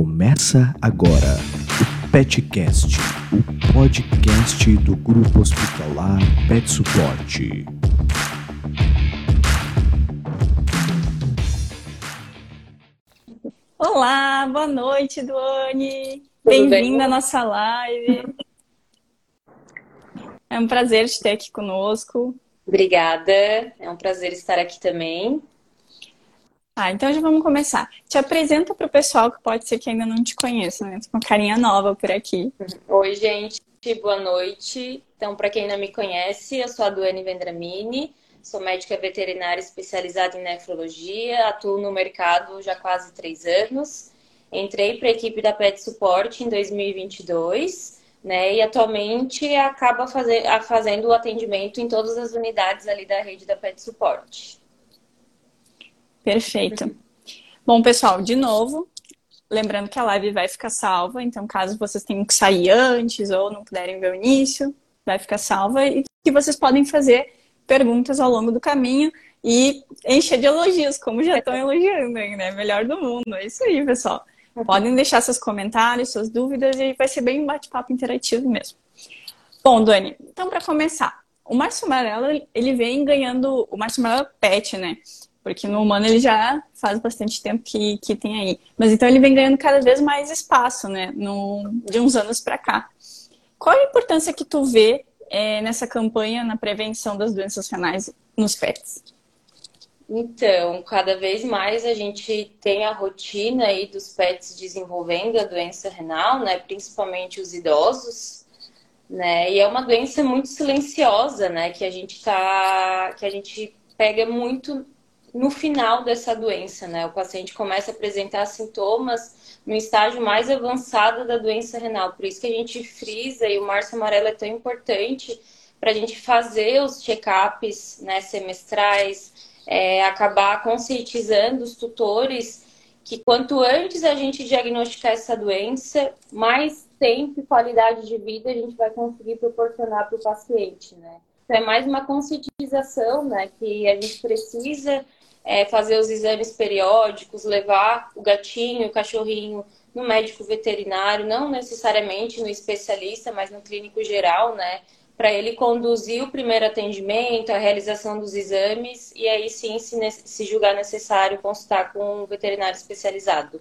Começa agora o PetCast, o podcast do Grupo Hospitalar Pet Suporte. Olá, boa noite, Duane. Bem-vinda à nossa live. É um prazer te ter aqui conosco. Obrigada, é um prazer estar aqui também. Então já vamos começar. Te apresenta para o pessoal que pode ser que ainda não te conheça, né? Tô com uma carinha nova por aqui. Oi, gente, boa noite. Então, para quem não me conhece, eu sou a Duane Vendramini, sou médica veterinária especializada em nefrologia, atuo no mercado já há quase 3 anos. Entrei para a equipe da Pet Suporte em 2022, né? E atualmente acaba fazendo o atendimento em todas as unidades ali da rede da Pet Suporte. Perfeito. Bom, pessoal, de novo, lembrando que a live vai ficar salva, então caso vocês tenham que sair antes ou não puderem ver o início, vai ficar salva e que vocês podem fazer perguntas ao longo do caminho e encher de elogios, como já estão elogiando aí, né? Melhor do mundo. É isso aí, pessoal. Podem deixar seus comentários, suas dúvidas e vai ser bem um bate-papo interativo mesmo. Bom, Dani, então para começar, o Março Amarelo, ele vem ganhando, o Março Amarelo é pet, né? Porque no humano ele já faz bastante tempo que tem aí. Mas então ele vem ganhando cada vez mais espaço, né? De uns anos para cá. Qual a importância que tu vê nessa campanha na prevenção das doenças renais nos pets? Então, cada vez mais a gente tem a rotina aí dos pets desenvolvendo a doença renal, né? Principalmente os idosos, né? E é uma doença muito silenciosa, né? Que a gente pega muito no final dessa doença, né? O paciente começa a apresentar sintomas no estágio mais avançado da doença renal. Por isso que a gente frisa e o Março Amarelo é tão importante para a gente fazer os check-ups, né, semestrais, acabar conscientizando os tutores que quanto antes a gente diagnosticar essa doença, mais tempo e qualidade de vida a gente vai conseguir proporcionar para o paciente, né? Então é mais uma conscientização, né, que a gente precisa fazer os exames periódicos, levar o gatinho, o cachorrinho no médico veterinário, não necessariamente no especialista, mas no clínico geral, né? Para ele conduzir o primeiro atendimento, a realização dos exames e aí sim, se julgar necessário, consultar com um veterinário especializado.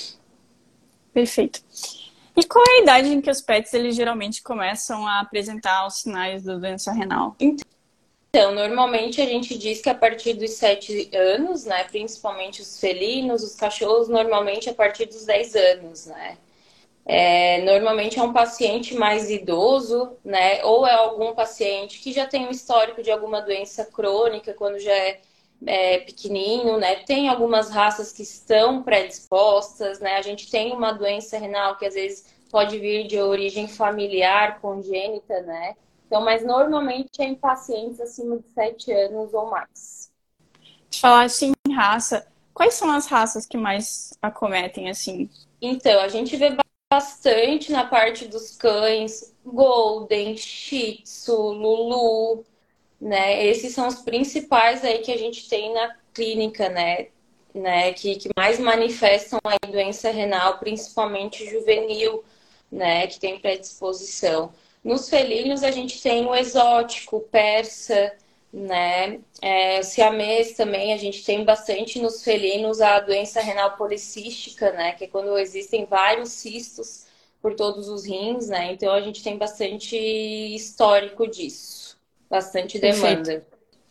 Perfeito. E qual é a idade em que os pets eles geralmente começam a apresentar os sinais da doença renal? Então, normalmente a gente diz que a partir dos 7 anos, né? Principalmente os felinos, os cachorros, normalmente a partir dos 10 anos, né? Normalmente é um paciente mais idoso, né? Ou é algum paciente que já tem um histórico de alguma doença crônica quando já é pequenininho, né? Tem algumas raças que estão predispostas, né? A gente tem uma doença renal que às vezes pode vir de origem familiar, congênita, né? Então, mas normalmente é em pacientes acima de 7 anos ou mais. De falar assim em raça, quais são as raças que mais acometem assim? Então, a gente vê bastante na parte dos cães, Golden, Shih Tzu, Lulu, né? Esses são os principais aí que a gente tem na clínica, né? Que mais manifestam a doença renal, principalmente juvenil, né? Que tem predisposição. Nos felinos a gente tem o exótico, o persa, né? O siamês também a gente tem bastante nos felinos a doença renal policística, né? Que é quando existem vários cistos por todos os rins, né? Então a gente tem bastante histórico disso, bastante Perfeito. demanda.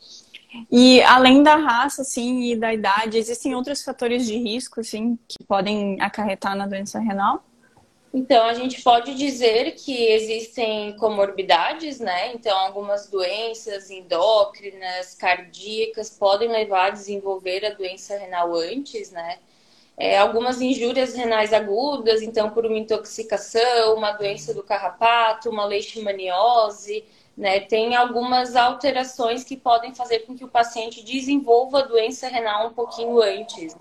E além da raça, assim, e da idade, existem outros fatores de risco, assim, que podem acarretar na doença renal? Então, a gente pode dizer que existem comorbidades, né? Então, algumas doenças endócrinas, cardíacas podem levar a desenvolver a doença renal antes, né? Algumas injúrias renais agudas, então, por uma intoxicação, uma doença do carrapato, uma leishmaniose, né? Tem algumas alterações que podem fazer com que o paciente desenvolva a doença renal um pouquinho antes.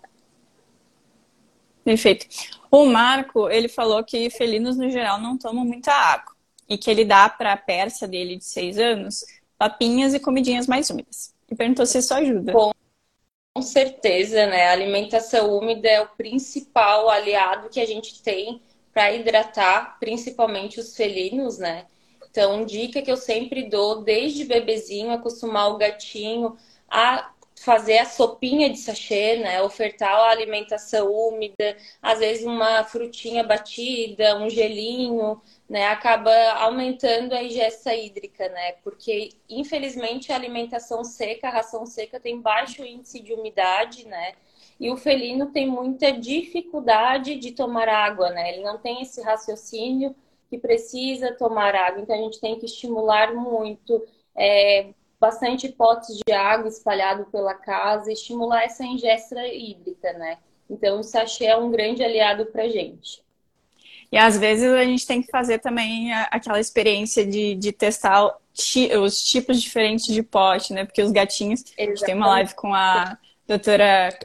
Perfeito. O Marco, ele falou que felinos, no geral, não tomam muita água. E que ele dá para a persa dele de 6 anos papinhas e comidinhas mais úmidas. E perguntou se isso ajuda. Com certeza, né? A alimentação úmida é o principal aliado que a gente tem para hidratar, principalmente os felinos, né? Então, dica que eu sempre dou, desde bebezinho, acostumar o gatinho a fazer a sopinha de sachê, né? Ofertar a alimentação úmida, às vezes uma frutinha batida, um gelinho, né? Acaba aumentando a ingesta hídrica, né? Porque, infelizmente, a alimentação seca, a ração seca tem baixo índice de umidade, né? E o felino tem muita dificuldade de tomar água, né? Ele não tem esse raciocínio que precisa tomar água. Então, a gente tem que estimular muito, bastante potes de água espalhado pela casa, estimular essa ingesta hídrica, né? Então, o sachê é um grande aliado para gente. E às vezes a gente tem que fazer também aquela experiência de testar os tipos diferentes de pote, né? Porque os gatinhos, a gente tem uma Exatamente. live com a doutora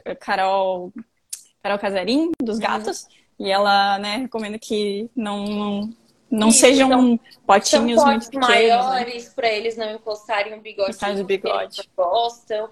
Carol Casarim, dos gatos, e ela, né, recomenda que não Isso, sejam são potinhos muito potes pequenos, né? maiores para eles não encostarem o Gostar do bigodinho, que eles não bigode. gostam.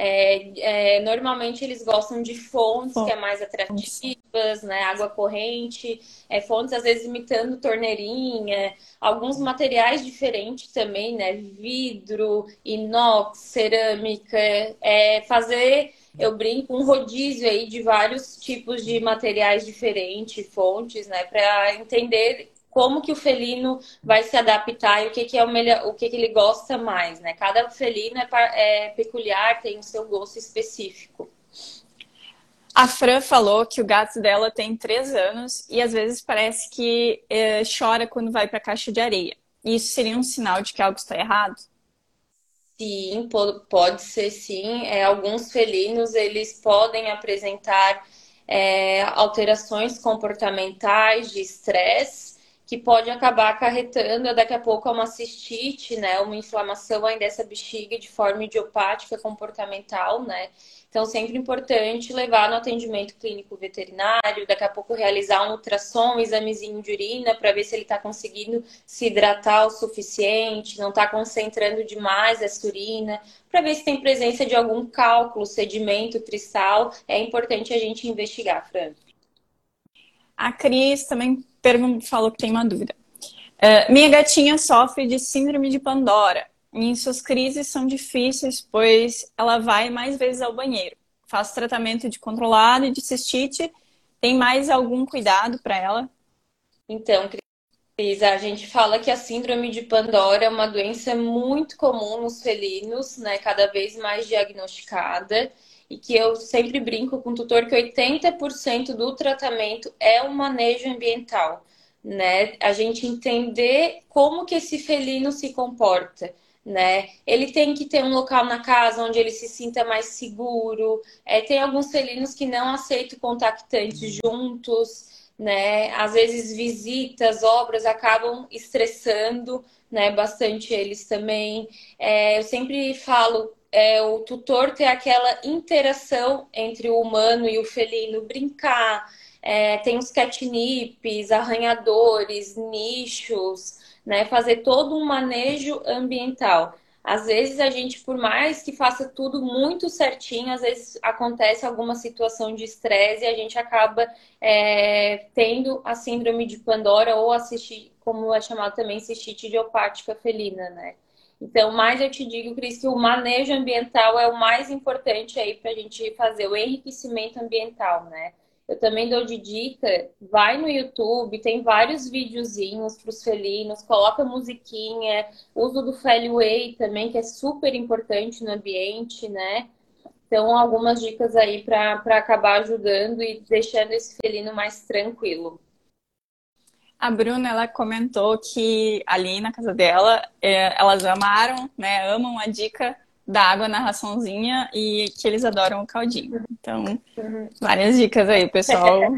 Normalmente eles gostam de fontes que é mais atrativas, né? Água corrente, fontes às vezes imitando torneirinha, alguns materiais diferentes também, né? Vidro, inox, cerâmica, fazer. Eu brinco um rodízio aí de vários tipos de materiais diferentes, fontes, né? Para entender como que o felino vai se adaptar e o que, que é o melhor, o que, que ele gosta mais, né? Cada felino é peculiar, tem o seu gosto específico. A Fran falou que o gato dela tem 3 anos e às vezes parece que chora quando vai para a caixa de areia. Isso seria um sinal de que algo está errado? Sim, pode ser sim. Alguns felinos, eles podem apresentar alterações comportamentais de estresse, que pode acabar acarretando daqui a pouco a uma cistite, né? Uma inflamação aí dessa bexiga de forma idiopática comportamental, né? Então, sempre importante levar no atendimento clínico veterinário, daqui a pouco realizar um ultrassom, um examezinho de urina para ver se ele está conseguindo se hidratar o suficiente, não está concentrando demais essa urina, para ver se tem presença de algum cálculo, sedimento, cristal. É importante a gente investigar, Fran. A Cris também falou que tem uma dúvida. Minha gatinha sofre de síndrome de Pandora. E suas crises são difíceis, pois ela vai mais vezes ao banheiro. Faz tratamento de controlado e de cistite. Tem mais algum cuidado para ela? Então, Cris, a gente fala que a síndrome de Pandora é uma doença muito comum nos felinos, né? Cada vez mais diagnosticada. E que eu sempre brinco com o tutor que 80% do tratamento é o manejo ambiental, né? A gente entender como que esse felino se comporta, né? Ele tem que ter um local na casa onde ele se sinta mais seguro. Tem alguns felinos que não aceitam contactantes juntos, né? Às vezes visitas, obras acabam estressando, né? Bastante eles também. Eu sempre falo o tutor ter aquela interação entre o humano e o felino, brincar. Tem os catnips, arranhadores, nichos, né? Fazer todo um manejo ambiental. Às vezes a gente, por mais que faça tudo muito certinho, às vezes acontece alguma situação de estresse e a gente acaba tendo a síndrome de Pandora ou a cistite, como é chamado também, cistite idiopática felina, né? Então, mais eu te digo, Cris, que o manejo ambiental é o mais importante aí para a gente fazer o enriquecimento ambiental, né? Eu também dou de dica, vai no YouTube, tem vários videozinhos para os felinos, coloca musiquinha, uso do Feliway também, que é super importante no ambiente, né? Então, algumas dicas aí para acabar ajudando e deixando esse felino mais tranquilo. A Bruna, ela comentou que ali na casa dela, elas amaram, né? Amam a dica da água na raçãozinha e que eles adoram o caldinho. Então, várias dicas aí, pessoal.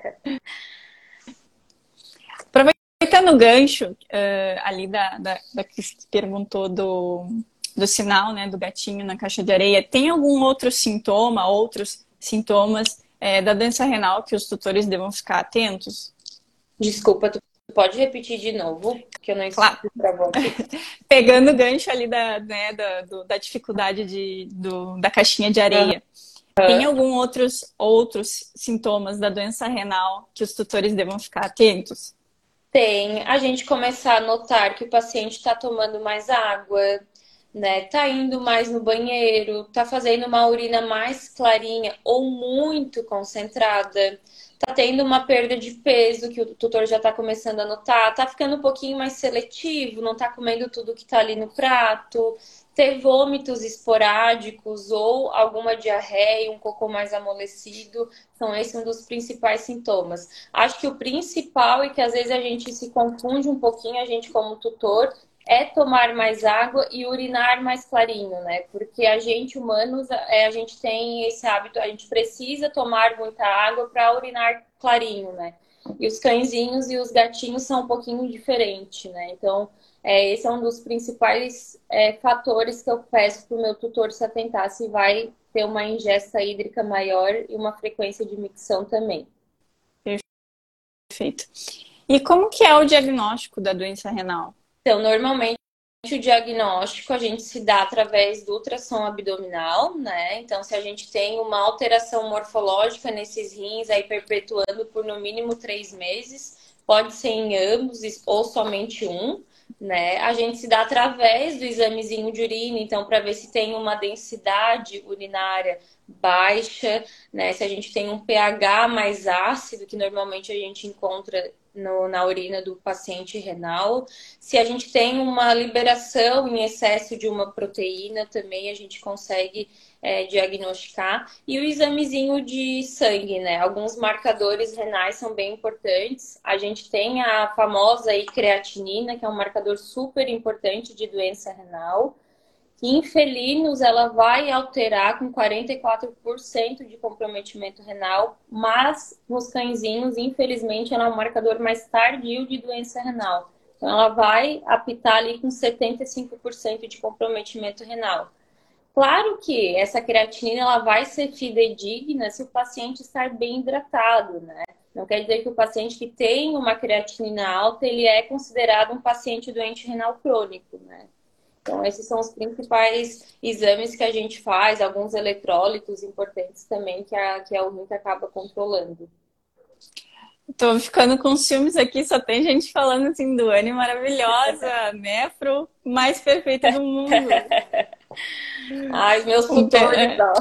Aproveitando o gancho ali da que perguntou do sinal, né, do gatinho na caixa de areia, tem algum outro sintoma, outros sintomas da doença renal que os tutores devam ficar atentos? Desculpa, tu pode repetir de novo, que eu não Claro. travou aqui. Pegando o gancho ali da dificuldade da caixinha de areia. Tem algum outros sintomas da doença renal que os tutores devam ficar atentos? Tem a gente começar a notar que o paciente está tomando mais água, né? Tá indo mais no banheiro, tá fazendo uma urina mais clarinha ou muito concentrada, tá tendo uma perda de peso que o tutor já tá começando a notar, tá ficando um pouquinho mais seletivo, não tá comendo tudo que tá ali no prato, ter vômitos esporádicos ou alguma diarreia, um cocô mais amolecido, são esses um dos principais sintomas. Acho que o principal e que às vezes a gente se confunde um pouquinho, a gente como tutor, é tomar mais água e urinar mais clarinho, né? Porque a gente, humanos, a gente tem esse hábito, a gente precisa tomar muita água para urinar clarinho, né? E os cãezinhos e os gatinhos são um pouquinho diferentes, né? Então, esse é um dos principais fatores que eu peço para o meu tutor se atentar, se vai ter uma ingesta hídrica maior e uma frequência de micção também. Perfeito. E como que é o diagnóstico da doença renal? Então, normalmente o diagnóstico a gente se dá através do ultrassom abdominal, né? Então, se a gente tem uma alteração morfológica nesses rins aí perpetuando por no mínimo 3 meses, pode ser em ambos ou somente um, né? A gente se dá através do examezinho de urina, então, para ver se tem uma densidade urinária baixa, né? Se a gente tem um pH mais ácido, que normalmente a gente encontra na urina do paciente renal. Se a gente tem uma liberação em excesso de uma proteína, também a gente consegue diagnosticar. E o examezinho de sangue, né? Alguns marcadores renais são bem importantes. A gente tem a famosa creatinina, que é um marcador super importante de doença renal. Que em felinos ela vai alterar com 44% de comprometimento renal, mas nos cãezinhos, infelizmente, ela é um marcador mais tardio de doença renal. Então, ela vai apitar ali com 75% de comprometimento renal. Claro que essa creatinina ela vai ser fidedigna se o paciente estar bem hidratado, né? Não quer dizer que o paciente que tem uma creatinina alta, ele é considerado um paciente doente renal crônico, né? Então, esses são os principais exames que a gente faz, alguns eletrólitos importantes também que a UNITA acaba controlando. Tô ficando com ciúmes aqui, só tem gente falando assim, Duane maravilhosa, nefro mais perfeita do mundo. Ai, meus tutores, ó.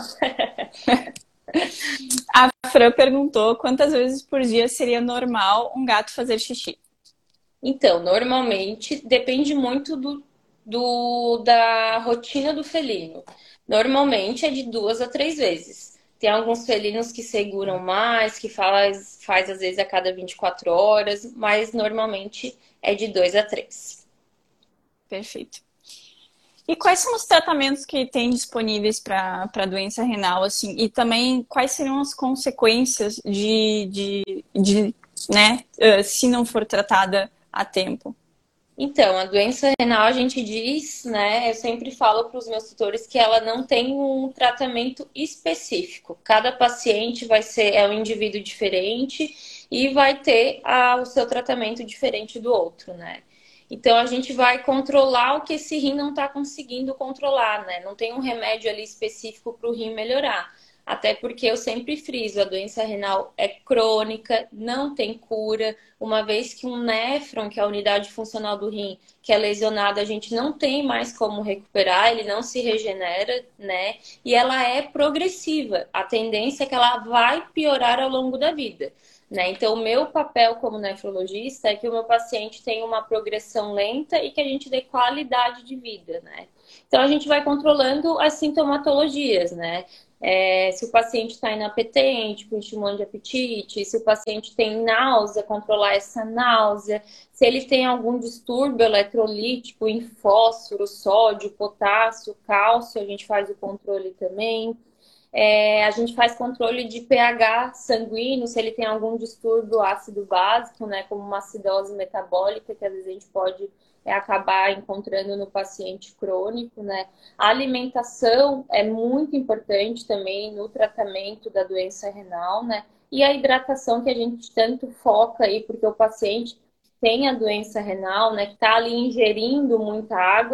A Fran perguntou quantas vezes por dia seria normal um gato fazer xixi. Então, normalmente depende muito da rotina do felino. Normalmente é de 2 a 3 vezes. Tem alguns felinos que seguram mais, que faz às vezes a cada 24 horas, mas normalmente é de 2 a 3. Perfeito. E quais são os tratamentos que tem disponíveis para a doença renal, assim? E também quais seriam as consequências né, se não for tratada a tempo? Então, a doença renal, a gente diz, né? Eu sempre falo para os meus tutores que ela não tem um tratamento específico. Cada paciente é um indivíduo diferente e vai ter o seu tratamento diferente do outro, né? Então, a gente vai controlar o que esse rim não está conseguindo controlar, né? Não tem um remédio ali específico para o rim melhorar. Até porque eu sempre friso, a doença renal é crônica, não tem cura. Uma vez que um néfron, que é a unidade funcional do rim, que é lesionado, a gente não tem mais como recuperar, ele não se regenera, né? E ela é progressiva. A tendência é que ela vai piorar ao longo da vida. Né? Então, o meu papel como nefrologista é que o meu paciente tenha uma progressão lenta e que a gente dê qualidade de vida, né? Então, a gente vai controlando as sintomatologias, né? Se o paciente está inapetente, com estimulante de apetite, se o paciente tem náusea, controlar essa náusea, se ele tem algum distúrbio eletrolítico em fósforo, sódio, potássio, cálcio, a gente faz o controle também. A gente faz controle de pH sanguíneo, se ele tem algum distúrbio ácido básico, né, como uma acidose metabólica, que às vezes a gente pode acabar encontrando no paciente crônico, né. A alimentação é muito importante também no tratamento da doença renal, né, e a hidratação que a gente tanto foca aí, porque o paciente tem a doença renal, né, que está ali ingerindo muita água,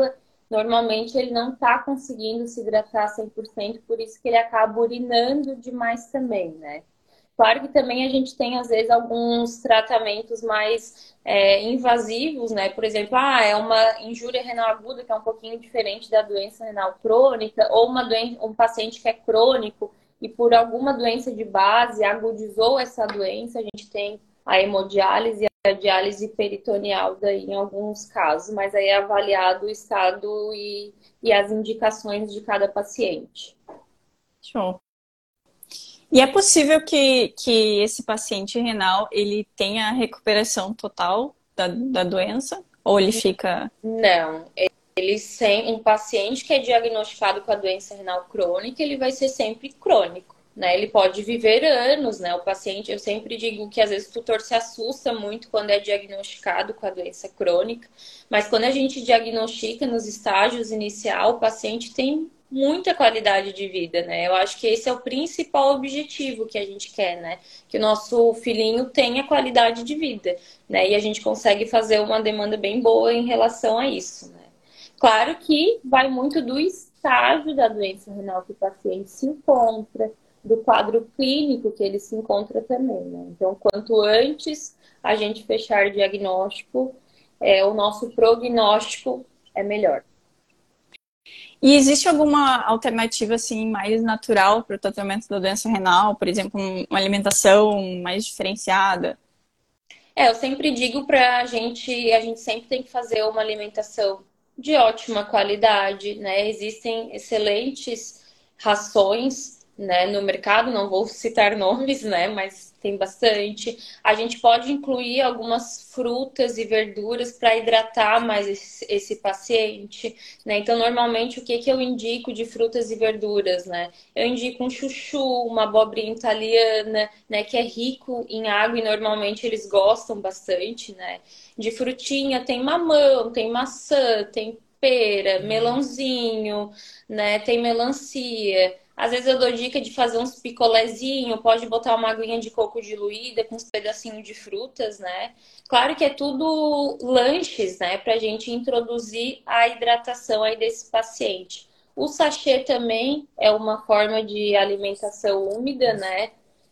normalmente ele não está conseguindo se hidratar 100%, por isso que ele acaba urinando demais também, né? Claro que também a gente tem, às vezes, alguns tratamentos mais invasivos, né? Por exemplo, é uma injúria renal aguda, que é um pouquinho diferente da doença renal crônica, ou um paciente que é crônico e por alguma doença de base agudizou essa doença, a gente tem a hemodiálise e a diálise peritoneal daí em alguns casos, mas aí é avaliado o estado e as indicações de cada paciente. Show. E é possível que esse paciente renal, ele tenha recuperação total da doença? Ou ele fica... Não, um paciente que é diagnosticado com a doença renal crônica, ele vai ser sempre crônico, né? Ele pode viver anos, né? O paciente, eu sempre digo que às vezes o tutor se assusta muito quando é diagnosticado com a doença crônica, mas quando a gente diagnostica nos estágios inicial, o paciente tem muita qualidade de vida, né? Eu acho que esse é o principal objetivo que a gente quer, né? Que o nosso filhinho tenha qualidade de vida, né? E a gente consegue fazer uma demanda bem boa em relação a isso, né? Claro que vai muito do estágio da doença renal que o paciente se encontra, do quadro clínico que ele se encontra também, né? Então, quanto antes a gente fechar o diagnóstico, o nosso prognóstico é melhor. E existe alguma alternativa, assim, mais natural para o tratamento da doença renal? Por exemplo, uma alimentação mais diferenciada? Eu sempre digo a gente sempre tem que fazer uma alimentação de ótima qualidade, né? Existem excelentes rações, né, no mercado, não vou citar nomes, né, mas tem bastante. A gente pode incluir algumas frutas e verduras para hidratar mais esse paciente, né? Então, normalmente, o que eu indico de frutas e verduras, né? Eu indico um chuchu, uma abobrinha italiana, né, que é rico em água e normalmente eles gostam bastante, né? De frutinha tem mamão, tem maçã, tem pera, melãozinho, né? Tem melancia. Às vezes eu dou dica de fazer uns picolézinho, pode botar uma aguinha de coco diluída com uns pedacinhos de frutas, né? Claro que é tudo lanches, né? Pra gente introduzir a hidratação aí desse paciente. O sachê também é uma forma de alimentação úmida, né?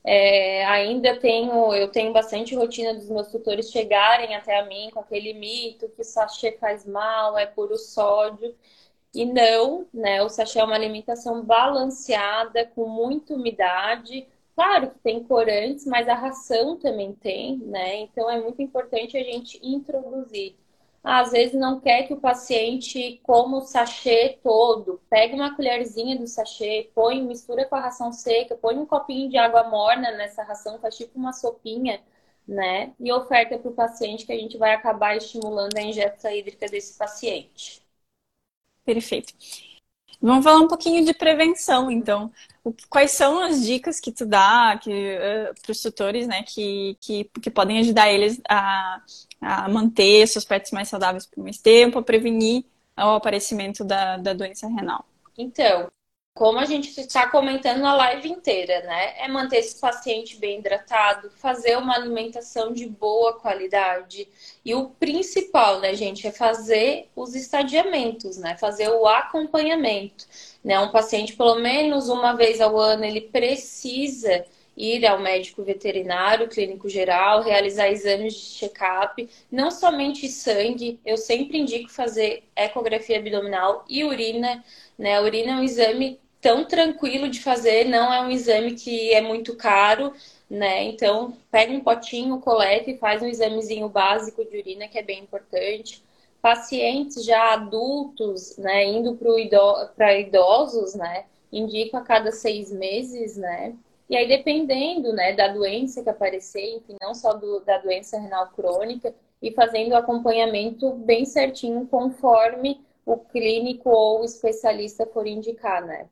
Eu tenho bastante rotina dos meus tutores chegarem até a mim com aquele mito que o sachê faz mal, é puro sódio. E não, né? O sachê é uma alimentação balanceada, com muita umidade. Claro que tem corantes, mas a ração também tem, né? Então é muito importante a gente introduzir. Às vezes não quer que o paciente coma o sachê todo. Pega uma colherzinha do sachê, põe, mistura com a ração seca, põe um copinho de água morna nessa ração, faz tipo uma sopinha, né? E oferta para o paciente que a gente vai acabar estimulando a ingesta hídrica desse paciente. Perfeito. Vamos falar um pouquinho de prevenção, então. Quais são as dicas que tu dá para os tutores, né, que podem ajudar eles a manter seus pets mais saudáveis por mais tempo, a prevenir o aparecimento da doença renal? Então, como a gente está comentando na live inteira, né? É manter esse paciente bem hidratado, fazer uma alimentação de boa qualidade. E o principal, né, gente, é fazer os estadiamentos, né? Fazer o acompanhamento. Né? Um paciente, pelo menos uma vez ao ano, ele precisa ir ao médico veterinário, clínico geral, realizar exames de check-up, não somente sangue, eu sempre indico fazer ecografia abdominal e urina, né? A urina é um exame tão tranquilo de fazer, não é um exame que é muito caro, né? Então, pega um potinho, coleta e faz um examezinho básico de urina, que é bem importante. Pacientes já adultos, né, indo para idosos, né, indico a cada 6 meses, né? E aí, dependendo, né, da doença que aparecer, enfim, não só da doença renal crônica, e fazendo o acompanhamento bem certinho conforme o clínico ou o especialista for indicar, né?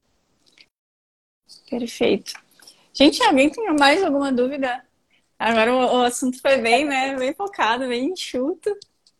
Perfeito. Gente, alguém tem mais alguma dúvida? Agora o assunto foi bem, né, bem focado, bem enxuto.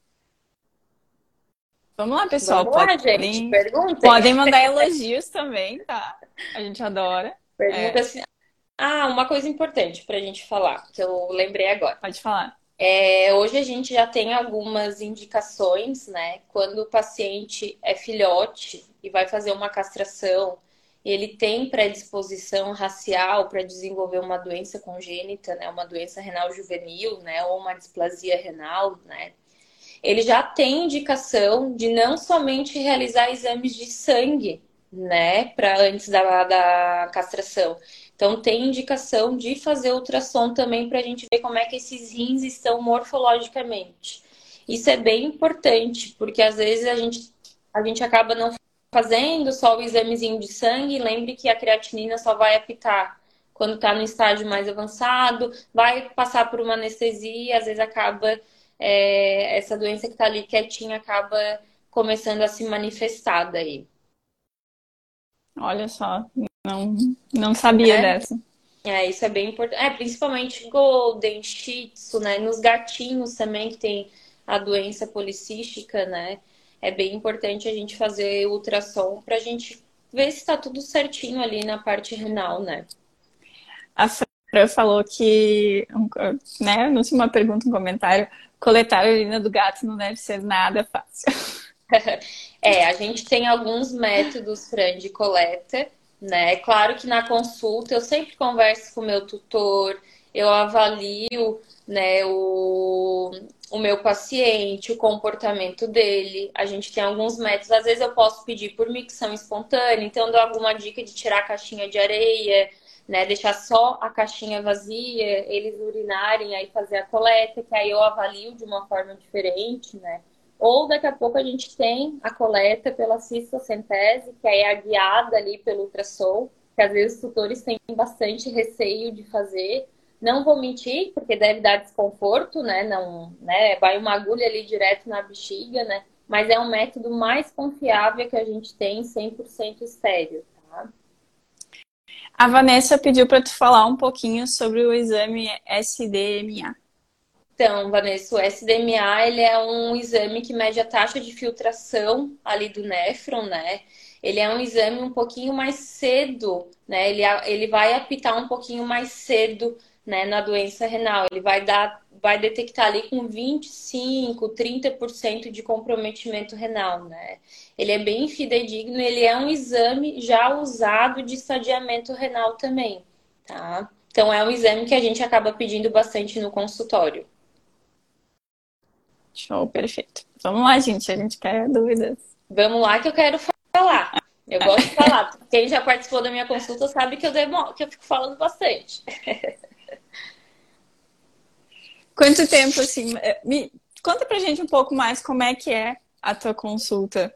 Vamos lá, pessoal. Vamos lá, gente. Perguntem. Podem mandar elogios também, tá? A gente adora. Pergunta assim. Uma coisa importante pra gente falar, que eu lembrei agora. Pode falar. Hoje a gente já tem algumas indicações, né? Quando o paciente é filhote e vai fazer uma castração, ele tem predisposição racial para desenvolver uma doença congênita, né? Uma doença renal juvenil, né? Ou uma displasia renal, né? Ele já tem indicação de não somente realizar exames de sangue, né? Para antes da castração. Então, tem indicação de fazer ultrassom também para a gente ver como é que esses rins estão morfologicamente. Isso é bem importante, porque às vezes a gente acaba não fazendo só o examezinho de sangue. Lembre que a creatinina só vai apitar quando está no estágio mais avançado, vai passar por uma anestesia, às vezes acaba, essa doença que está ali quietinha acaba começando a se manifestar daí. Olha só, não, não sabia dessa. Isso é bem importante. Principalmente Golden, Shih Tzu, né? Nos gatinhos também que tem a doença policística, né? É bem importante a gente fazer ultrassom para a gente ver se está tudo certinho ali na parte renal, né? A Fran falou que, né, não sei, uma pergunta, um comentário, coletar a urina do gato não deve ser nada fácil. A gente tem alguns métodos, Fran, de coleta, né? Claro que na consulta eu sempre converso com o meu tutor, eu avalio, né, o meu paciente, o comportamento dele. A gente tem alguns métodos, às vezes eu posso pedir por micção espontânea, então eu dou alguma dica de tirar a caixinha de areia, né? Deixar só a caixinha vazia, eles urinarem, aí fazer a coleta, que aí eu avalio de uma forma diferente, né? Ou daqui a pouco a gente tem a coleta pela cistocentese, que aí é a guiada ali pelo ultrassom, que às vezes os tutores têm bastante receio de fazer. Não vou mentir, porque deve dar desconforto, né? Não, né? Vai uma agulha ali direto na bexiga, né? Mas é um método mais confiável que a gente tem, 100% estéril, tá? A Vanessa pediu para tu falar um pouquinho sobre o exame SDMA. Então, Vanessa, o SDMA, ele é um exame que mede a taxa de filtração ali do néfron, né? Ele é um exame um pouquinho mais cedo, né? Ele vai apitar um pouquinho mais cedo, né, na doença renal. Ele vai detectar ali com 25, 30% de comprometimento renal, né? Ele é bem fidedigno, ele é um exame já usado de estadiamento renal também, tá? Então, é um exame que a gente acaba pedindo bastante no consultório. Show, perfeito. Vamos lá, gente, a gente quer dúvidas. Vamos lá que eu quero falar. Eu gosto de falar. Quem já participou da minha consulta sabe que que eu fico falando bastante. Quanto tempo, assim, conta pra gente um pouco mais como é que é a tua consulta.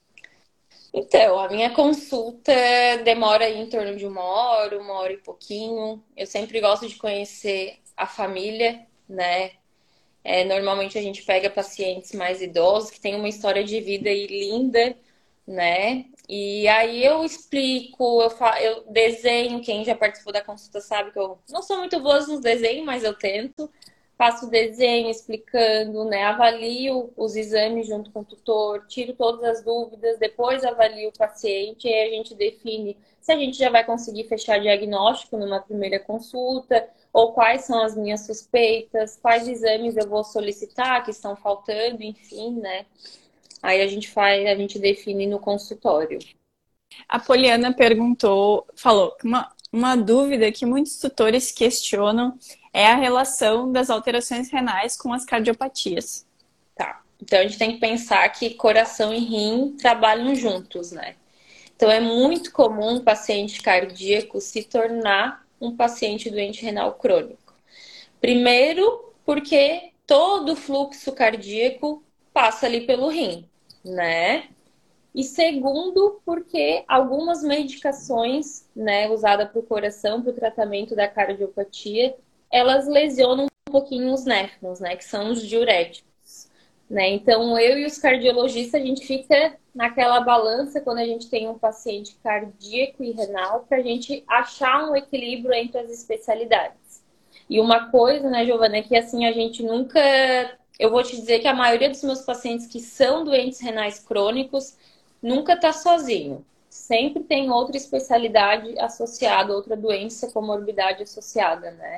Então, a minha consulta demora aí em torno de uma hora e pouquinho. Eu sempre gosto de conhecer a família, né? Normalmente a gente pega pacientes mais idosos que têm uma história de vida aí linda, né? E aí eu explico, eu desenho. Quem já participou da consulta sabe que eu não sou muito boa nos desenhos, mas eu tento. Faço o desenho explicando, né? Avalio os exames junto com o tutor, tiro todas as dúvidas, depois avalio o paciente e aí a gente define se a gente já vai conseguir fechar diagnóstico numa primeira consulta, ou quais são as minhas suspeitas, quais exames eu vou solicitar que estão faltando, enfim, né? Aí a gente define no consultório. A Poliana falou que uma dúvida que muitos tutores questionam é a relação das alterações renais com as cardiopatias. Tá. Então a gente tem que pensar que coração e rim trabalham juntos, né? Então é muito comum o paciente cardíaco se tornar um paciente doente renal crônico. Primeiro, porque todo o fluxo cardíaco passa ali pelo rim, né? E segundo, porque algumas medicações, né, usadas para o coração, para o tratamento da cardiopatia, elas lesionam um pouquinho os néfrons, né, que são os diuréticos, né? Então, eu e os cardiologistas, a gente fica naquela balança quando a gente tem um paciente cardíaco e renal, para a gente achar um equilíbrio entre as especialidades. E uma coisa, né, Giovana, é que assim, a gente nunca... Eu vou te dizer que a maioria dos meus pacientes que são doentes renais crônicos nunca está sozinho. Sempre tem outra especialidade associada, outra doença, comorbidade associada, né?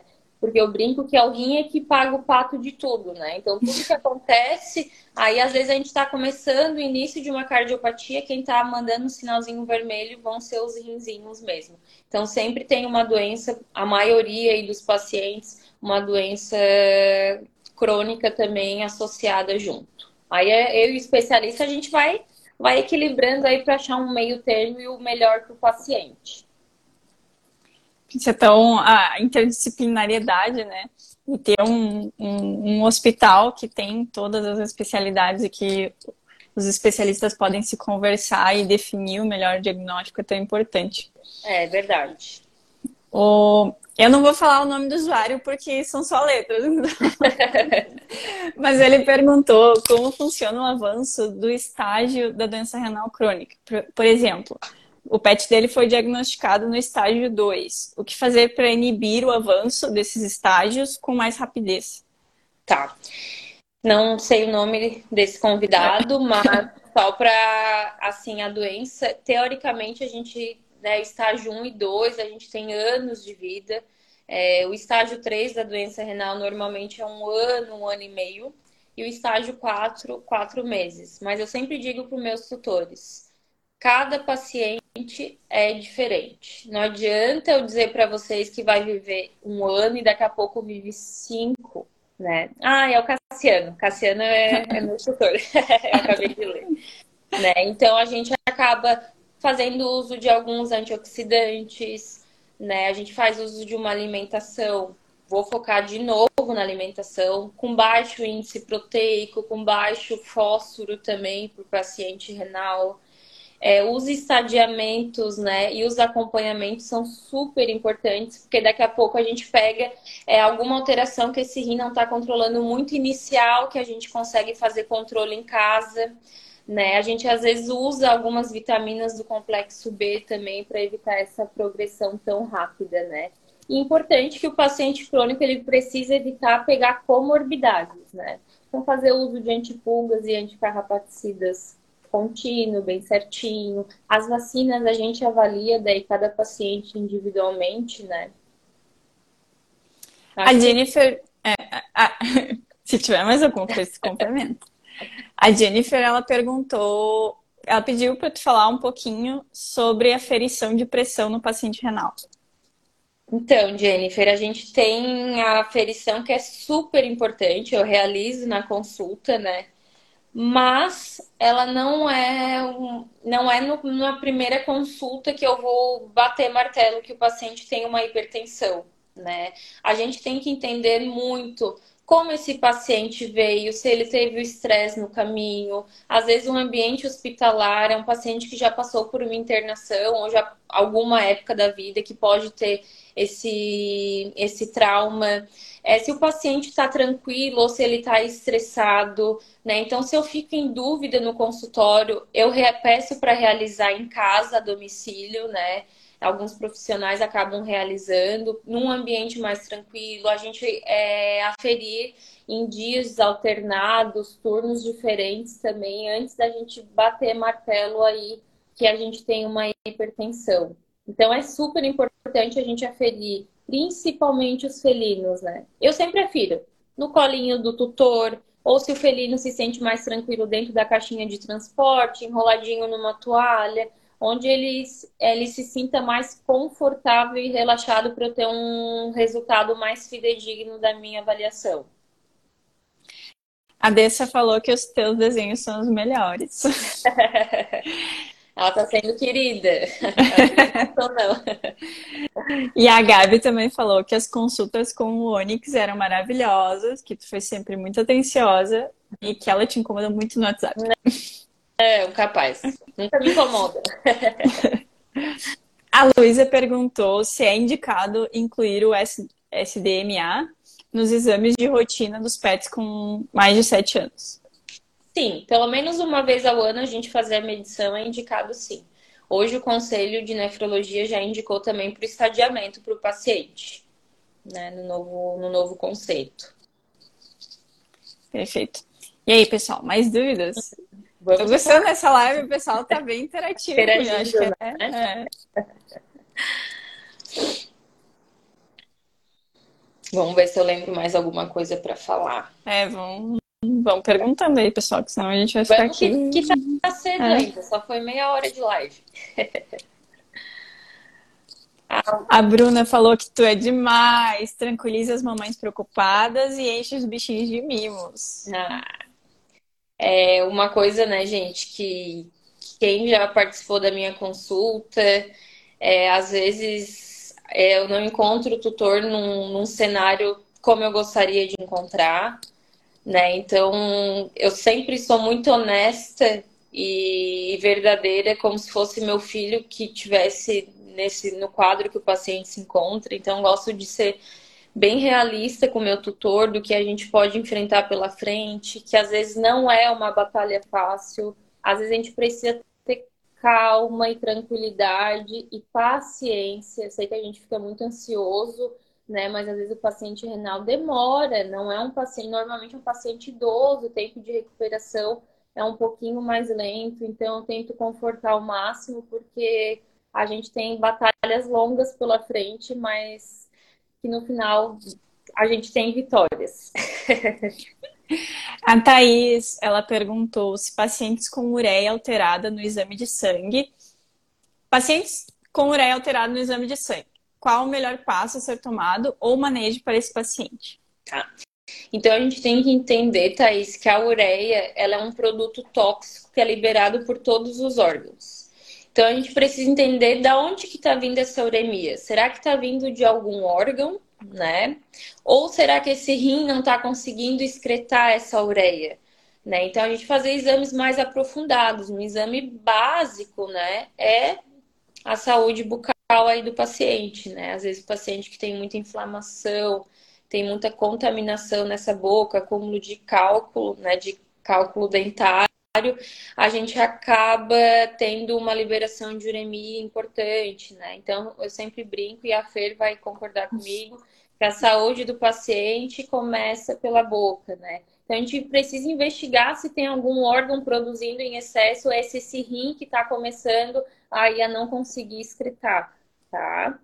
porque eu brinco que é o rim é que paga o pato de tudo, né? Então, tudo que acontece, aí às vezes a gente está começando o início de uma cardiopatia, quem está mandando um sinalzinho vermelho vão ser os rinzinhos mesmo. Então, sempre tem uma doença, a maioria aí dos pacientes, uma doença crônica também associada junto. Aí eu e o especialista, a gente vai equilibrando aí para achar um meio termo e o melhor para o paciente. Então, a interdisciplinariedade, né? E ter um hospital que tem todas as especialidades e que os especialistas podem se conversar e definir o melhor diagnóstico é tão importante. É verdade. Eu não vou falar o nome do usuário porque são só letras. Mas ele perguntou como funciona o avanço do estágio da doença renal crônica. Por exemplo, o PET dele foi diagnosticado no estágio 2. O que fazer para inibir o avanço desses estágios com mais rapidez? Tá. Não sei o nome desse convidado, mas só para, assim, a doença, teoricamente a gente, né, estágio 1 e 2, a gente tem anos de vida. O estágio 3 da doença renal normalmente é 1 ano e meio. E o estágio 4, 4 meses. Mas eu sempre digo para os meus tutores, cada paciente é diferente. Não adianta eu dizer para vocês que vai viver 1 ano e daqui a pouco vive 5, né? É o Cassiano. Cassiano é meu tutor. Eu acabei de ler. Né? Então, a gente acaba fazendo uso de alguns antioxidantes, né? A gente faz uso de uma alimentação, vou focar de novo na alimentação, com baixo índice proteico, com baixo fósforo também para o paciente renal. Os estadiamentos, né, e os acompanhamentos são super importantes, porque daqui a pouco a gente pega alguma alteração que esse rim não está controlando muito inicial, que a gente consegue fazer controle em casa, né? A gente às vezes usa algumas vitaminas do complexo B também para evitar essa progressão tão rápida, né? E importante que o paciente crônico ele precisa evitar pegar comorbidades, né? Então fazer uso de antipulgas e anticarrapaticidas contínuo, bem certinho. As vacinas a gente avalia daí cada paciente individualmente, né? A Jennifer, se tiver mais alguma coisa, se complementa. A Jennifer, ela pediu para tu falar um pouquinho sobre aferição de pressão no paciente renal. Então, Jennifer, a gente tem a aferição que é super importante, eu realizo na consulta, né? Mas ela não é na primeira consulta que eu vou bater martelo que o paciente tem uma hipertensão, né? A gente tem que entender muito como esse paciente veio, se ele teve o estresse no caminho. Às vezes um ambiente hospitalar é um paciente que já passou por uma internação ou já alguma época da vida que pode ter esse trauma. Se o paciente está tranquilo ou se ele está estressado, né? Então, se eu fico em dúvida no consultório, eu peço para realizar em casa, a domicílio, né? Alguns profissionais acabam realizando num ambiente mais tranquilo. A gente aferir em dias alternados, turnos diferentes também, antes da gente bater martelo aí que a gente tem uma hipertensão. Então, é super importante a gente aferir, principalmente os felinos, né? Eu sempre afiro no colinho do tutor, ou se o felino se sente mais tranquilo dentro da caixinha de transporte, enroladinho numa toalha, onde ele se sinta mais confortável e relaxado para eu ter um resultado mais fidedigno da minha avaliação. A Dessa falou que os teus desenhos são os melhores. Ela tá sendo querida. Não. E a Gabi também falou que as consultas com o Onyx eram maravilhosas, que tu foi sempre muito atenciosa e que ela te incomoda muito no WhatsApp. Capaz. Nunca me incomoda. A Luísa perguntou se é indicado incluir o SDMA nos exames de rotina dos pets com mais de 7 anos. Sim, pelo menos uma vez ao ano a gente fazer a medição é indicado sim. Hoje o Conselho de Nefrologia já indicou também para o estadiamento para o paciente, né, no novo conceito. Perfeito. E aí, pessoal, mais dúvidas? Tô gostando dessa live, o pessoal tá bem interativo. Acho que Vamos ver se eu lembro mais alguma coisa para falar. Vão perguntando aí, pessoal, que senão a gente vai ficar Vamos aqui. que tá cedo É. ainda, só foi meia hora de live. A Bruna falou que tu é demais, tranquiliza as mamães preocupadas e enche os bichinhos de mimos. É uma coisa, né, gente, que quem já participou da minha consulta, às vezes eu não encontro o tutor num cenário como eu gostaria de encontrar, né? Então, eu sempre sou muito honesta e verdadeira, como se fosse meu filho que tivesse no quadro que o paciente se encontra. Então, eu gosto de ser bem realista com o meu tutor do que a gente pode enfrentar pela frente, que às vezes não é uma batalha fácil, às vezes a gente precisa ter calma e tranquilidade e paciência. Eu sei que a gente fica muito ansioso, né? Mas às vezes o paciente renal demora, não é um paciente, normalmente é um paciente idoso, o tempo de recuperação é um pouquinho mais lento, então eu tento confortar ao máximo, porque a gente tem batalhas longas pela frente, mas que no final a gente tem vitórias. A Thaís, ela perguntou se pacientes com ureia alterada no exame de sangue. Pacientes com ureia alterada no exame de sangue. Qual o melhor passo a ser tomado ou manejo para esse paciente? Então a gente tem que entender, Thaís, que a ureia ela é um produto tóxico que é liberado por todos os órgãos. Então a gente precisa entender de onde que está vindo essa uremia. Será que está vindo de algum órgão, né? Ou será que esse rim não está conseguindo excretar essa ureia? Né? Então a gente fazer exames mais aprofundados. Um exame básico, né? É a saúde bucal aí do paciente, né? Às vezes o paciente que tem muita inflamação, tem muita contaminação nessa boca, acúmulo de cálculo, né? De cálculo dentário, a gente acaba tendo uma liberação de uremia importante, né? Então, eu sempre brinco, e a Fer vai concordar comigo, que a saúde do paciente começa pela boca, né? Então, a gente precisa investigar se tem algum órgão produzindo em excesso, ou é esse rim que está começando aí a não conseguir excretar, tá?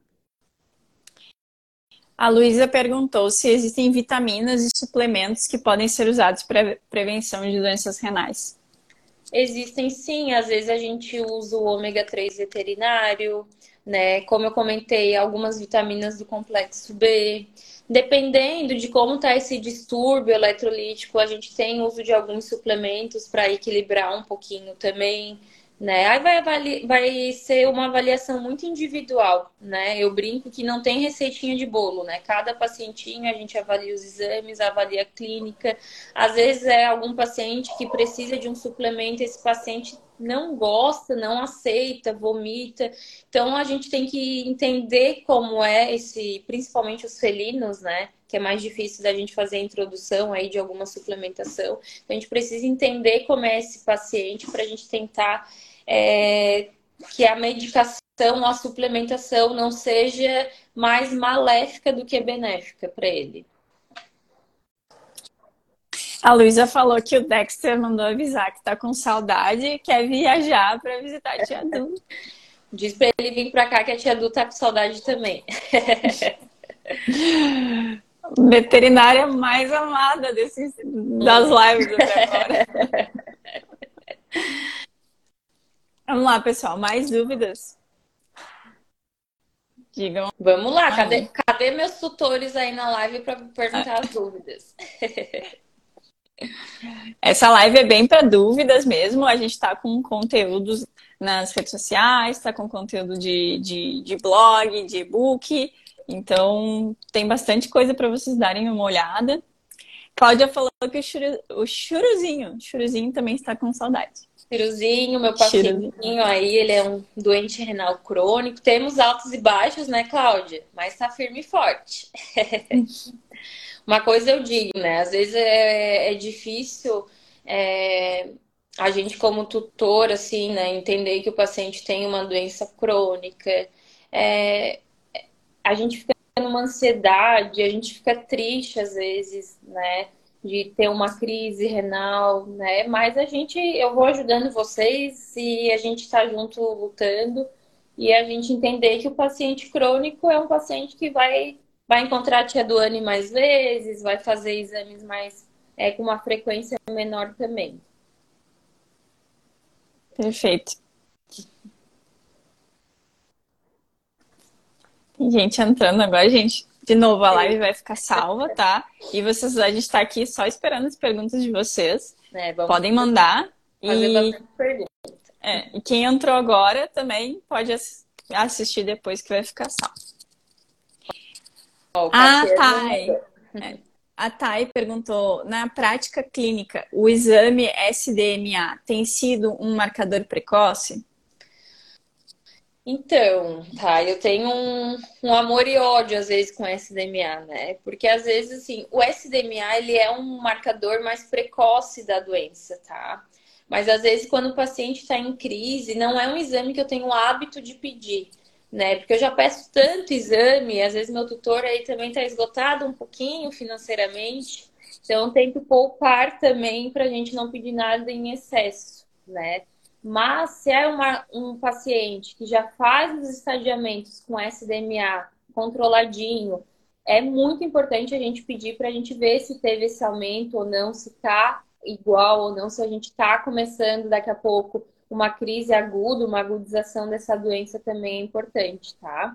A Luísa perguntou se existem vitaminas e suplementos que podem ser usados para prevenção de doenças renais. Existem sim, às vezes a gente usa o ômega 3 veterinário, né? Como eu comentei, algumas vitaminas do complexo B. Dependendo de como está esse distúrbio eletrolítico, a gente tem uso de alguns suplementos para equilibrar um pouquinho também, né? Aí vai ser uma avaliação muito individual, né? Eu brinco que não tem receitinha de bolo, né? Cada pacientinho a gente avalia os exames, avalia a clínica. Às vezes é algum paciente que precisa de um suplemento, esse paciente não gosta, não aceita, vomita. Então a gente tem que entender como é esse, principalmente os felinos, né? Que é mais difícil da gente fazer a introdução aí de alguma suplementação. Então a gente precisa entender como é esse paciente para a gente tentar que a medicação, a suplementação não seja mais maléfica do que benéfica para ele. A Luísa falou que o Dexter mandou avisar que tá com saudade e quer viajar para visitar a tia Du. Diz para ele vir para cá que a tia Du tá com saudade também. Veterinária mais amada das lives até agora. Vamos lá, pessoal. Mais dúvidas? Digam. Vamos lá. Cadê meus tutores aí na live para perguntar as dúvidas? Essa live é bem para dúvidas mesmo. A gente está com conteúdos nas redes sociais, está com conteúdo de blog, de e-book. Então, tem bastante coisa para vocês darem uma olhada. Cláudia falou que o Churuzinho também está com saudade. Churuzinho, meu pacientinho aí, ele é um doente renal crônico. Temos altos e baixos, né, Cláudia? Mas tá firme e forte. Uma coisa eu digo, né? Às vezes é difícil a gente, como tutor, assim, né, entender que o paciente tem uma doença crônica. A gente fica numa ansiedade, a gente fica triste às vezes, né? De ter uma crise renal, né? Mas eu vou ajudando vocês e a gente está junto lutando e a gente entender que o paciente crônico é um paciente que vai vai encontrar a tia Duane mais vezes, vai fazer exames mais com uma frequência menor também. Perfeito. Tem gente entrando agora, gente. De novo, a live vai ficar salva, tá? E vocês, a gente tá aqui só esperando as perguntas de vocês. Podem mandar. Fazer bastante perguntas. E quem entrou agora também pode assistir depois, que vai ficar salvo. A Thay perguntou, na prática clínica, o exame SDMA tem sido um marcador precoce? Então, tá, eu tenho um amor e ódio às vezes com o SDMA, né? Porque às vezes, assim, o SDMA, ele é um marcador mais precoce da doença, tá? Mas às vezes quando o paciente está em crise, não é um exame que eu tenho o hábito de pedir, né? Porque eu já peço tanto exame, às vezes meu tutor aí também está esgotado um pouquinho financeiramente, então tem que poupar também para a gente não pedir nada em excesso, né? Mas se é um paciente que já faz os estadiamentos com SDMA controladinho, é muito importante a gente pedir para a gente ver se teve esse aumento ou não, se está igual ou não, se a gente está começando daqui a pouco uma crise aguda, uma agudização dessa doença também é importante, tá?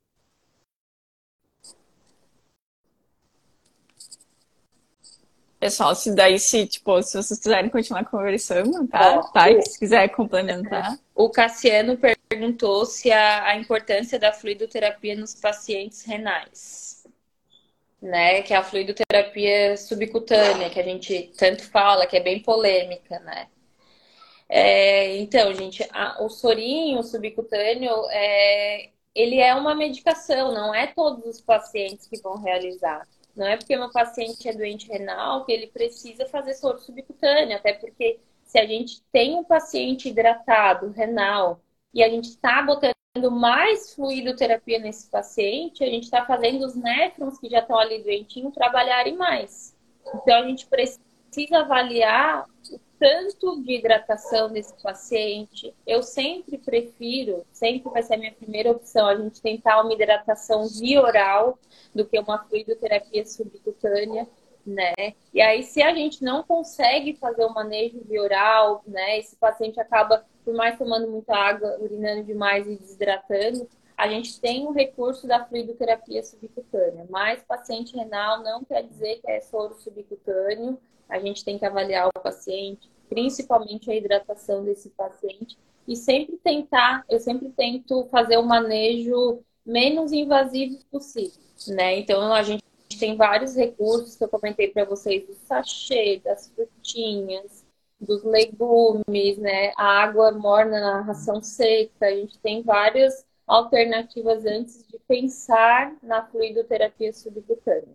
Pessoal, se vocês quiserem continuar conversando, tá? Se quiser complementar. O Cassiano perguntou se a importância da fluidoterapia nos pacientes renais, né? Que é a fluidoterapia subcutânea, que a gente tanto fala, que é bem polêmica, né? Então, gente, o sorinho subcutâneo, ele é uma medicação, não é todos os pacientes que vão realizar. Não é porque meu paciente é doente renal que ele precisa fazer soro subcutâneo, até porque se a gente tem um paciente hidratado, renal, e a gente está botando mais fluidoterapia nesse paciente, a gente está fazendo os néfrons que já estão ali doentinhos trabalharem mais. Então, a gente precisa avaliar o tanto de hidratação desse paciente. Eu sempre prefiro, sempre vai ser a minha primeira opção, a gente tentar uma hidratação via oral do que uma fluidoterapia subcutânea, né? E aí, se a gente não consegue fazer o manejo via oral, né? Esse paciente acaba, por mais tomando muita água, urinando demais e desidratando, a gente tem o recurso da fluidoterapia subcutânea. Mas paciente renal não quer dizer que é soro subcutâneo. A gente tem que avaliar o paciente, principalmente a hidratação desse paciente. E eu sempre tento fazer o manejo menos invasivo possível, né? Então, a gente tem vários recursos que eu comentei para vocês, do sachê, das frutinhas, dos legumes, né? A água morna na ração seca. A gente tem várias alternativas antes de pensar na fluidoterapia subcutânea.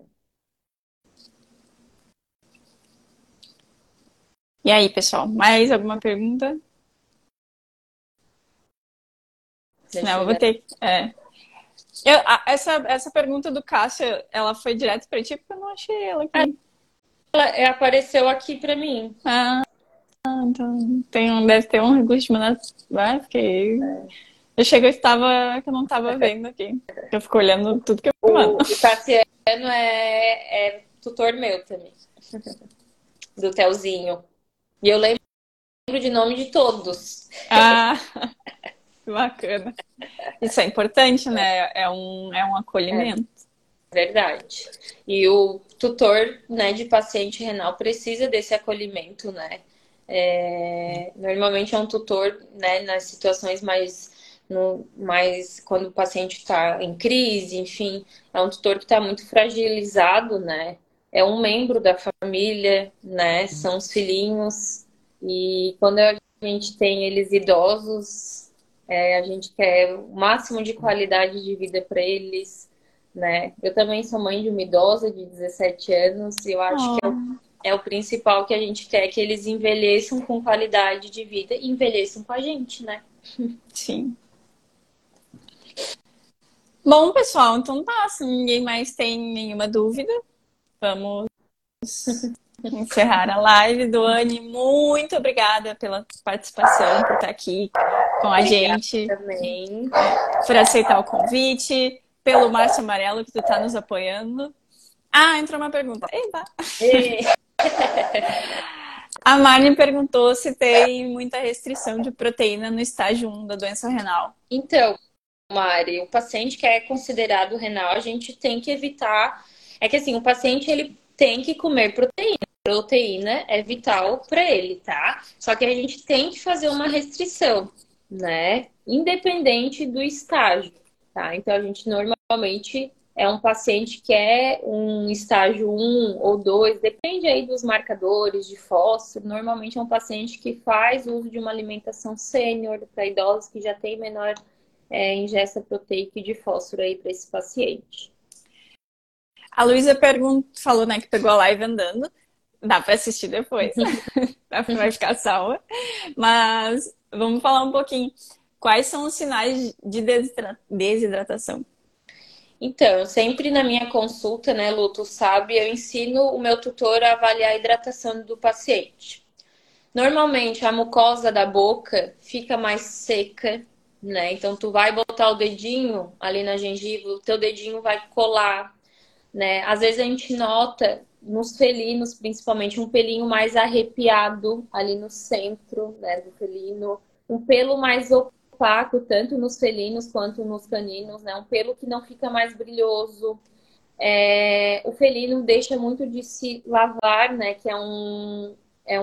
E aí, pessoal, mais alguma pergunta? Não, eu vou ter. Essa pergunta do Cássio, ela foi direto para ti, porque eu não achei ela aqui. Ela apareceu aqui para mim. Então deve ter um recurso de mandar. Porque eu cheguei que eu não estava vendo aqui. Eu fico olhando tudo que eu mando. O Cassiano é tutor meu também. Do Telzinho. E eu lembro de nome de todos. Que bacana. Isso é importante, né? É um acolhimento. Verdade. E o tutor, né, de paciente renal precisa desse acolhimento, né? Normalmente é um tutor, né, nas situações mais quando o paciente está em crise, enfim, é um tutor que está muito fragilizado, né? É um membro da família, né? São os filhinhos. E quando a gente tem eles idosos, a gente quer o máximo de qualidade de vida para eles, né? Eu também sou mãe de uma idosa de 17 anos e eu acho que é o principal que a gente quer, que eles envelheçam com qualidade de vida e envelheçam com a gente, né? Sim. Bom, pessoal, então tá. Se ninguém mais tem nenhuma dúvida, vamos encerrar a live. Duane, muito obrigada pela participação, por estar aqui com a gente. Também. Por aceitar o convite. pelo Márcio Amarelo, que tu tá nos apoiando. Ah, entrou uma pergunta. Eita! A Marne perguntou se tem muita restrição de proteína no estágio 1 da doença renal. Então, Mari, o paciente que é considerado renal, a gente tem que evitar. É que assim, o paciente ele tem que comer proteína. Proteína é vital para ele, tá? Só que a gente tem que fazer uma restrição, né? Independente do estágio, tá? Então a gente normalmente é um paciente que é um estágio 1 ou 2, depende aí dos marcadores de fósforo. Normalmente é um paciente que faz uso de uma alimentação sênior para idosos que já tem menor ingesta proteica e de fósforo aí para esse paciente. A Luísa falou, né, que pegou a live andando. Dá para assistir depois. Vai ficar salva. Mas vamos falar um pouquinho. Quais são os sinais de desidratação? Então, sempre na minha consulta, né, Lu, tu sabe, eu ensino o meu tutor a avaliar a hidratação do paciente. Normalmente, a mucosa da boca fica mais seca, né? Então, tu vai botar o dedinho ali na gengiva, o teu dedinho vai colar, né? Às vezes a gente nota nos felinos, principalmente, um pelinho mais arrepiado ali no centro, né, do felino, um pelo mais opaco, tanto nos felinos quanto nos caninos, né? Um pelo que não fica mais brilhoso. O felino deixa muito de se lavar, né? Que é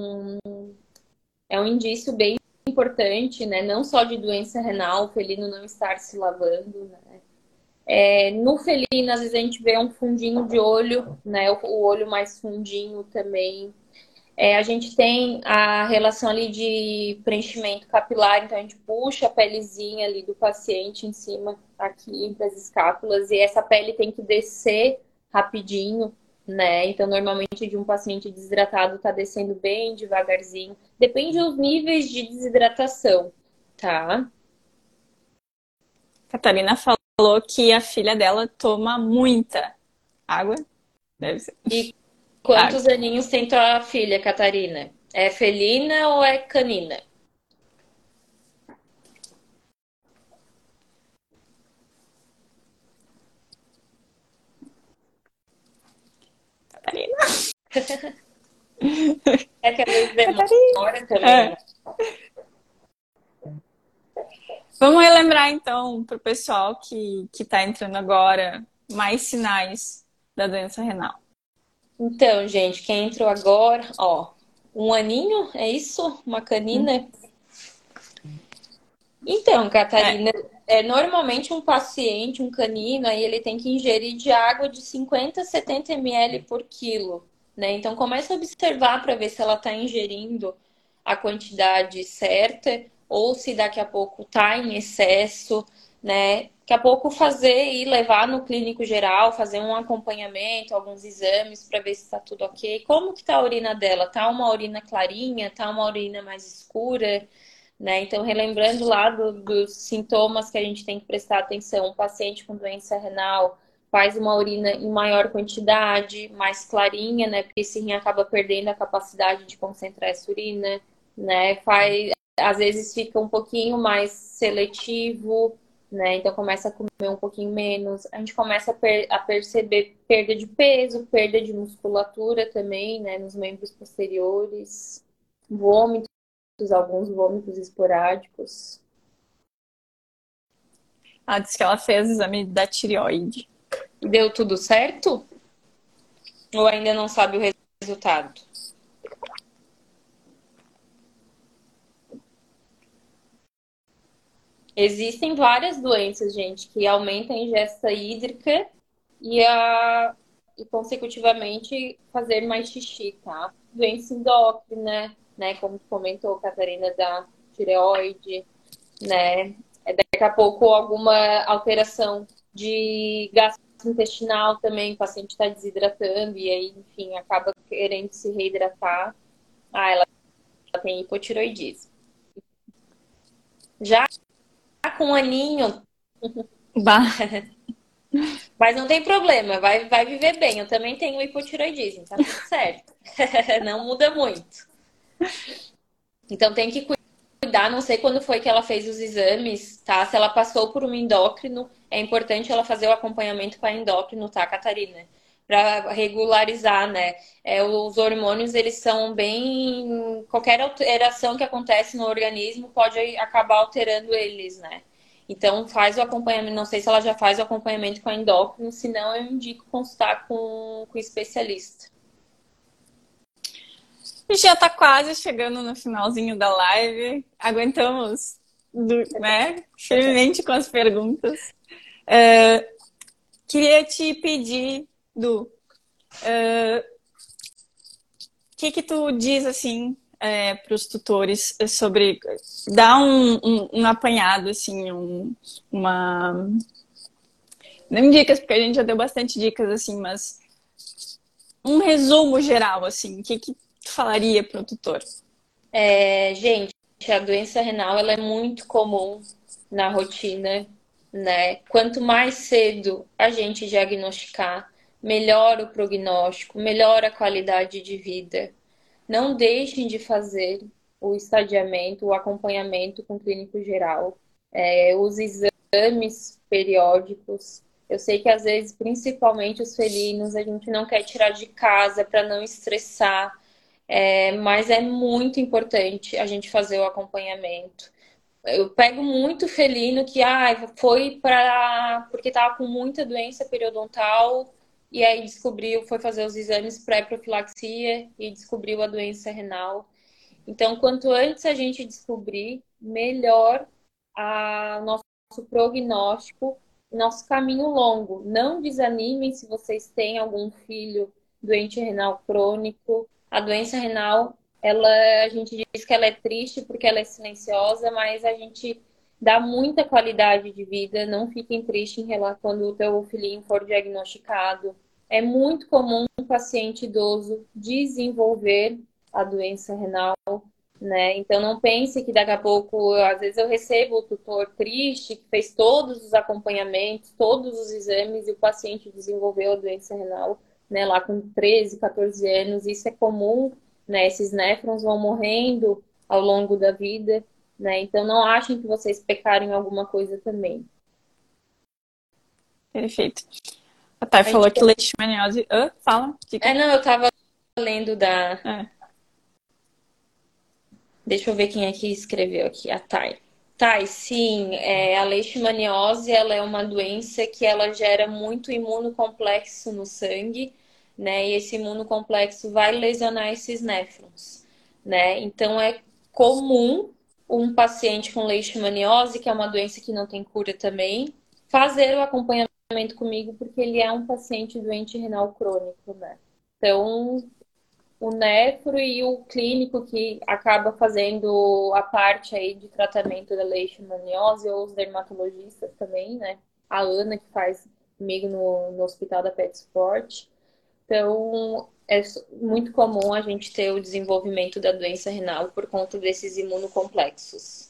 um indício bem importante, né? Não só de doença renal, o felino não estar se lavando, né? No felino, às vezes a gente vê um fundinho de olho, né? O olho mais fundinho também. A gente tem a relação ali de preenchimento capilar, então a gente puxa a pelezinha ali do paciente em cima, aqui entre as escápulas, e essa pele tem que descer rapidinho, né? Então, normalmente de um paciente desidratado tá descendo bem devagarzinho. Depende dos níveis de desidratação, tá? Catarina falou que a filha dela toma muita água. Deve ser. E quantos aninhos tem tua filha, Catarina? É felina ou é canina? Catarina. É que às vezes demora também. Vamos relembrar, então, para o pessoal que está entrando agora, mais sinais da doença renal. Então, gente, quem entrou agora, ó, um aninho, é isso? Uma canina? Então, Catarina, normalmente um paciente, um canino, aí ele tem que ingerir de água de 50 a 70 ml por quilo, né? Então, começa a observar para ver se ela está ingerindo a quantidade certa ou se daqui a pouco está em excesso, né? Daqui a pouco fazer e levar no clínico geral, fazer um acompanhamento, alguns exames para ver se está tudo ok. Como que tá a urina dela? Tá uma urina clarinha? Tá uma urina mais escura? Né? Então, relembrando lá dos sintomas que a gente tem que prestar atenção, um paciente com doença renal faz uma urina em maior quantidade, mais clarinha, né? Porque esse rim acaba perdendo a capacidade de concentrar essa urina, né? Às vezes fica um pouquinho mais seletivo, né? Então começa a comer um pouquinho menos. A gente começa a perceber perda de peso, perda de musculatura também, né? Nos membros posteriores, vômitos, alguns vômitos esporádicos. Ela disse que ela fez o exame da tireoide. Deu tudo certo? Ou ainda não sabe o resultado? Existem várias doenças, gente, que aumentam a ingesta hídrica e consecutivamente fazer mais xixi, tá? Doença endócrina, né? Como tu comentou, Catarina, da tireoide, né? Daqui a pouco alguma alteração de gastrointestinal também, o paciente está desidratando e aí, enfim, acaba querendo se reidratar. Ela tem hipotireoidismo. Já com um aninho... Mas não tem problema, vai viver bem. Eu também tenho hipotireoidismo, tá tudo certo. Não muda muito. Então tem que cuidar cuidar, não sei quando foi que ela fez os exames, tá? Se ela passou por um endócrino, é importante ela fazer o acompanhamento com a endócrino, tá, Catarina? Para regularizar, né? Os hormônios, eles são bem... Qualquer alteração que acontece no organismo pode acabar alterando eles, né? Então, faz o acompanhamento. Não sei se ela já faz o acompanhamento com a endócrino, senão eu indico consultar com o especialista. Já tá quase chegando no finalzinho da live. Aguentamos, né? Firmemente com as perguntas. Queria te pedir, Du, o que tu diz, assim, para os tutores sobre... Dá um apanhado, assim, uma... Não dicas, porque a gente já deu bastante dicas, assim, mas um resumo geral, assim. O que tu falaria para o tutor? Gente, a doença renal ela é muito comum na rotina, né? Quanto mais cedo a gente diagnosticar, melhor o prognóstico, melhor a qualidade de vida. Não deixem de fazer o estadiamento, o acompanhamento com o clínico geral, os exames periódicos. Eu sei que às vezes, principalmente os felinos, a gente não quer tirar de casa para não estressar. Mas é muito importante a gente fazer o acompanhamento. Eu pego muito felino que foi porque estava com muita doença periodontal e aí foi fazer os exames pré-profilaxia e descobriu a doença renal. Então, quanto antes a gente descobrir, melhor o nosso prognóstico, nosso caminho longo. Não desanimem se vocês têm algum filho doente renal crônico. A doença renal, a gente diz que ela é triste porque ela é silenciosa, mas a gente dá muita qualidade de vida. Não fiquem tristes quando o teu filhinho for diagnosticado. É muito comum um paciente idoso desenvolver a doença renal, né? Então não pense que daqui a pouco, às vezes eu recebo o tutor triste, que fez todos os acompanhamentos, todos os exames e o paciente desenvolveu a doença renal, né, lá com 13, 14 anos. Isso é comum, né? Esses néfrons vão morrendo ao longo da vida, né? Então não achem que vocês pecaram em alguma coisa também. Perfeito. A Thay falou que leishmaniose... fala. Não, eu tava lendo Deixa eu ver quem é que escreveu aqui. A Thay. Thay, sim. A leishmaniose, ela é uma doença que ela gera muito imunocomplexo no sangue, né? E esse imunocomplexo vai lesionar esses néfrons, né? Então, é comum um paciente com leishmaniose, que é uma doença que não tem cura também, fazer o acompanhamento comigo, porque ele é um paciente doente renal crônico, né? Então, o nefro e o clínico que acaba fazendo a parte aí de tratamento da leishmaniose, ou os dermatologistas também, né? A Ana, que faz comigo no Hospital da Pet Sport. Então, é muito comum a gente ter o desenvolvimento da doença renal por conta desses imunocomplexos.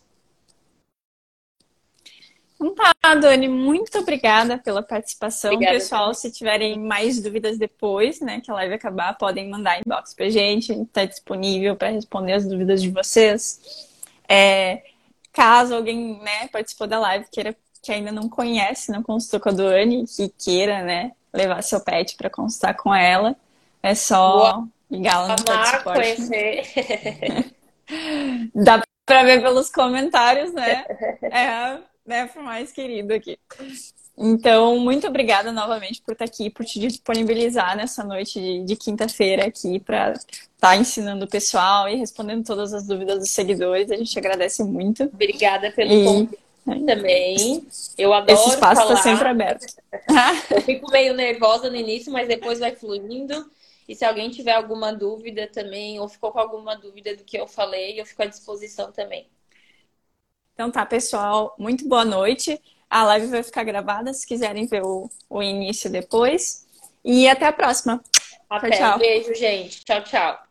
Então tá, Dani, muito obrigada pela participação. Obrigada, pessoal, também. se tiverem mais dúvidas depois, né, que a live acabar, podem mandar inbox pra gente. A gente tá disponível para responder as dúvidas de vocês. Caso alguém, né, participou da live que ainda não conhece, não consultou com a Dani, que queira, né, levar seu pet para consultar com ela, é só ligar lá no Pet Support. Conhecer. Dá para ver pelos comentários, né? Pro mais querido aqui. Então, muito obrigada novamente por estar aqui, por te disponibilizar nessa noite de quinta-feira aqui para estar ensinando o pessoal e respondendo todas as dúvidas dos seguidores. A gente agradece muito. Obrigada pelo convite também. Eu adoro esse espaço falar. Está sempre aberto. Eu fico meio nervosa no início, mas depois vai fluindo. E se alguém tiver alguma dúvida também, ou ficou com alguma dúvida do que eu falei, eu fico à disposição também. Então tá, pessoal, muito boa noite. A live vai ficar gravada, se quiserem ver o início depois. E até a próxima. Até. Tchau, tchau. Beijo, gente. Tchau, tchau.